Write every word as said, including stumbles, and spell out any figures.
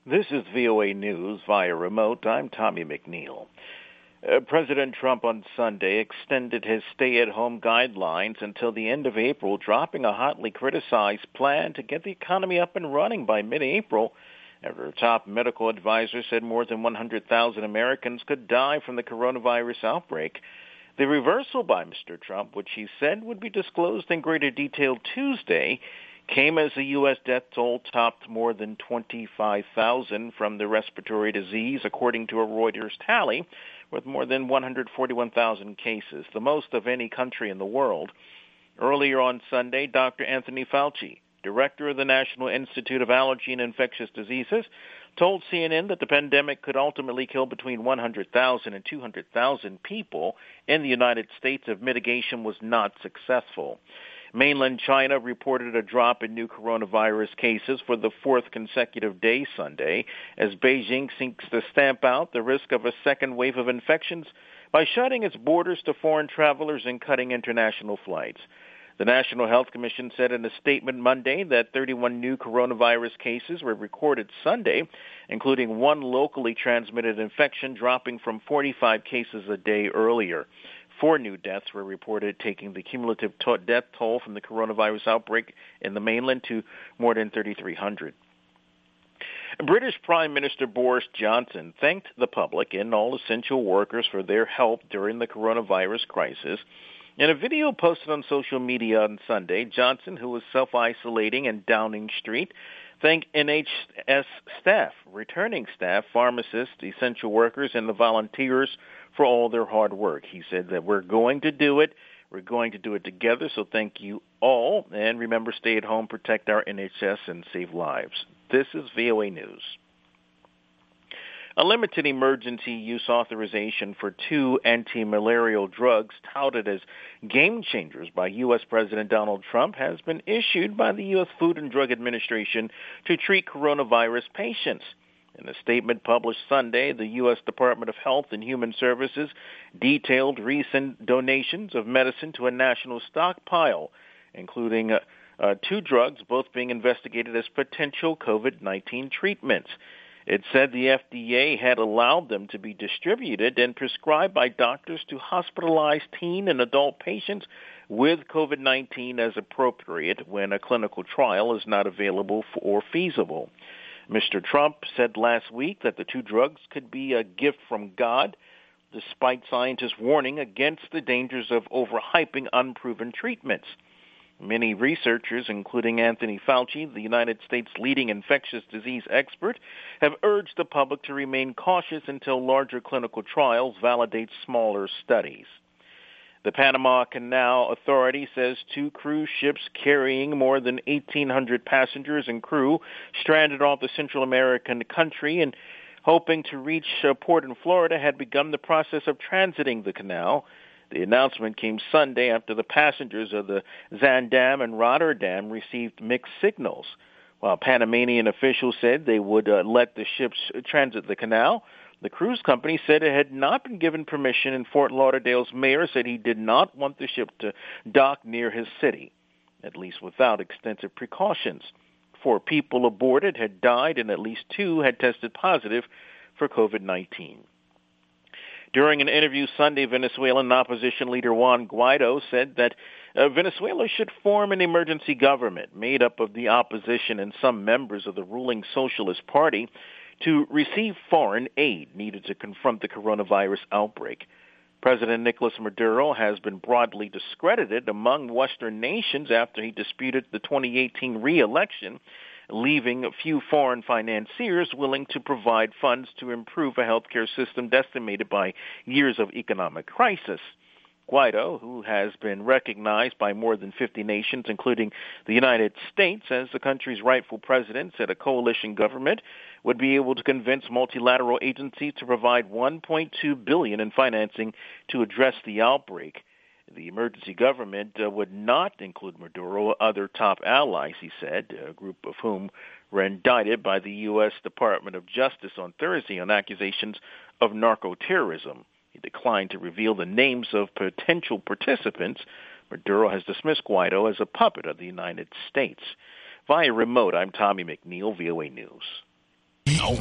This is V O A News via remote. I'm Tommy McNeil. Uh, President Trump on Sunday extended his stay-at-home guidelines until the end of April, dropping a hotly criticized plan to get the economy up and running by mid-April, after a top medical advisor said more than one hundred thousand Americans could die from the coronavirus outbreak. The reversal by Mister Trump, which he said would be disclosed in greater detail Tuesday, came as the U S death toll topped more than twenty-five thousand from the respiratory disease, according to a Reuters tally, with more than one hundred forty-one thousand cases, the most of any country in the world. Earlier on Sunday, Doctor Anthony Fauci, director of the National Institute of Allergy and Infectious Diseases, told C N N that the pandemic could ultimately kill between one hundred thousand and two hundred thousand people in the United States if mitigation was not successful. Mainland China reported a drop in new coronavirus cases for the fourth consecutive day Sunday, as Beijing seeks to stamp out the risk of a second wave of infections by shutting its borders to foreign travelers and cutting international flights. The National Health Commission said in a statement Monday that thirty-one new coronavirus cases were recorded Sunday, including one locally transmitted infection, dropping from forty-five cases a day earlier. Four new deaths were reported, taking the cumulative to- death toll from the coronavirus outbreak in the mainland to more than thirty-three hundred. British Prime Minister Boris Johnson thanked the public and all essential workers for their help during the coronavirus crisis. In a video posted on social media on Sunday, Johnson, who was self-isolating in Downing Street, thanked N H S staff, returning staff, pharmacists, essential workers, and the volunteers for all their hard work. He said that we're going to do it. We're going to do it together, so thank you all. And remember, stay at home, protect our N H S, and save lives. This is V O A News. A limited emergency use authorization for two anti-malarial drugs touted as game changers by U S. President Donald Trump has been issued by the U S. Food and Drug Administration to treat coronavirus patients. In a statement published Sunday, the U S. Department of Health and Human Services detailed recent donations of medicine to a national stockpile, including uh, uh, two drugs, both being investigated as potential COVID nineteen treatments. It said the F D A had allowed them to be distributed and prescribed by doctors to hospitalized teen and adult patients with COVID nineteen as appropriate when a clinical trial is not available or feasible. Mister Trump said last week that the two drugs could be a gift from God, despite scientists warning against the dangers of overhyping unproven treatments. Many researchers, including Anthony Fauci, the United States' leading infectious disease expert, have urged the public to remain cautious until larger clinical trials validate smaller studies. The Panama Canal Authority says two cruise ships carrying more than eighteen hundred passengers and crew stranded off the Central American country and hoping to reach a port in Florida had begun the process of transiting the canal. The announcement came Sunday after the passengers of the Zaandam and Rotterdam received mixed signals. While Panamanian officials said they would uh, let the ships transit the canal, the cruise company said it had not been given permission, and Fort Lauderdale's mayor said he did not want the ship to dock near his city, at least without extensive precautions. Four people aboard it had died, and at least two had tested positive for COVID nineteen. During an interview Sunday, Venezuelan opposition leader Juan Guaido said that uh, Venezuela should form an emergency government made up of the opposition and some members of the ruling Socialist Party to receive foreign aid needed to confront the coronavirus outbreak. President Nicolas Maduro has been broadly discredited among Western nations after he disputed the twenty eighteen re-election, leaving few foreign financiers willing to provide funds to improve a healthcare system decimated by years of economic crisis. Guaido, who has been recognized by more than fifty nations, including the United States, as the country's rightful president, said a coalition government would be able to convince multilateral agencies to provide one point two billion dollars in financing to address the outbreak. The emergency government uh, would not include Maduro or other top allies, he said, a group of whom were indicted by the U S. Department of Justice on Thursday on accusations of narco-terrorism. He declined to reveal the names of potential participants. Maduro has dismissed Guaido as a puppet of the United States. Via remote, I'm Tommy McNeil, V O A News. Now